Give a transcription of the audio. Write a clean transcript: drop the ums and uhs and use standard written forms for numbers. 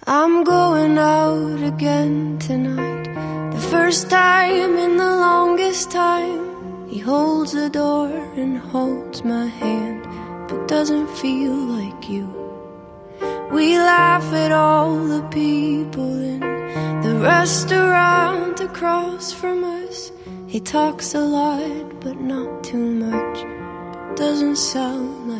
I'm going out again tonight, the first time in the longest time. He holds the door and holds my hand, but doesn't feel like you. We laugh at all the people in the restaurant across from us. He talks a lot, but not too much. Doesn't sound like